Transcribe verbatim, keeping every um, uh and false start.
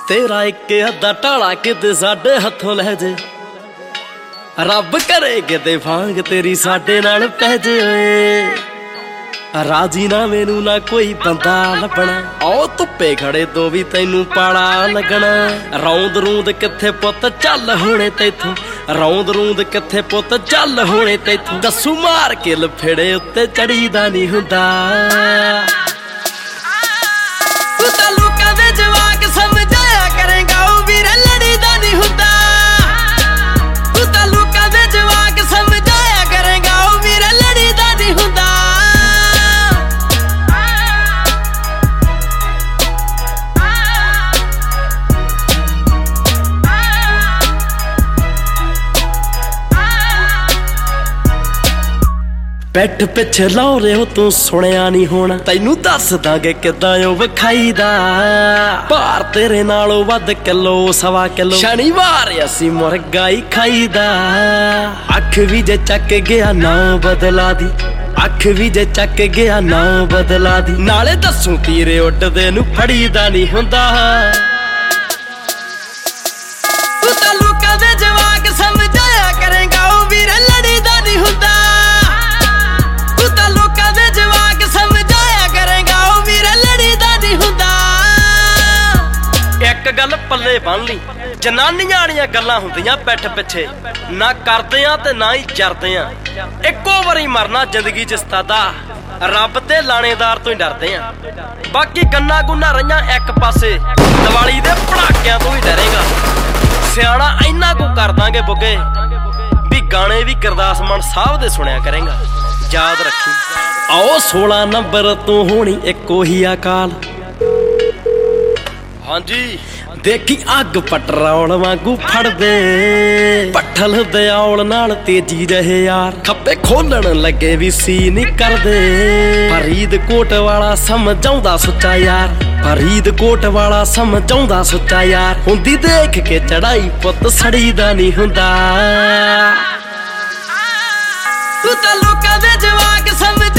तेरा एक अद्धा ढाला किते साडे हथों लै जे, रब करे किते भांग तेरी साडे नाल पै जे। राजी ना मैनू ना कोई बंदा लभना, आओ धुप्पे खड़े तो भी तैनू पाला लगना। रौंद रूंद किथे पुत चल होने तैथों, रौंद रूंद किथे पुत चल होने तैथों। दस्सू मार के लफेड़े उत्ते चढ़ी दा नहीं हुंदा। तू तां लोकां दे जवाक समझाया करेगा, ओ वीरे लड़ी दा नहीं हुंदा। तू तां लोकां दे जवाक समझाया करेगा, ओ वीरे लड़ी दा नहीं हुंदा। पैठ पिछे लाओ रे हो तू सुनिया नहीं होना, तैनू दस दांगे किदां ओ विखाईदा। भार तेरे नालों वध किलो सवा किलो, शनिवार असी मुर्गा ही खाईदा। अख भी जे चक गया ना बदला दी, अख भी जे चक गया ना बदला दी। नाले दसू तीरे उड्डदे नू फड़ीदा नहीं हुंदा। तू तां लोकां दे जवाक समझाया करेगा, ओ वीरे लड़ी दा नहीं हुंदा। एक गल पल्ले बन ली, जनानियां वालियां गल्लां हुंदियां पैठ पिछे, ना करदे आ ते ना ही जरदे आ। इक्को वारी मरना जिंदगी च सतादा, रब ते लाणेदार तो ही डरदे आ। बाकी गन्ना गुन्ना रहियां एक पासे, दिवाली दे पटाकियां तो ही डरेगा। सियाणा इन्ना को कर दांगे बुगे, भी गाने भी गुरदास मान साहब दे सुनिया करेगा। याद रखी, आओ सोलह नंबर तो होनी इक्को ही अकाल। हाँ जी, देखी अग पटरौल वांगू फड़ दे, पट्ठल दे औल नाल तेजी रहे यार। खप्पे खोलन लगे भी सी नहीं कर दे। फरीदकोट वाला समझाउंदा सुच्चा यार, फरीदकोट वाला समझाउंदा सुच्चा यार। हुंदी देख के चढ़ाई पुत सड़ी दा नहीं हुंदा। तू तां लोकां दे जवाक समझ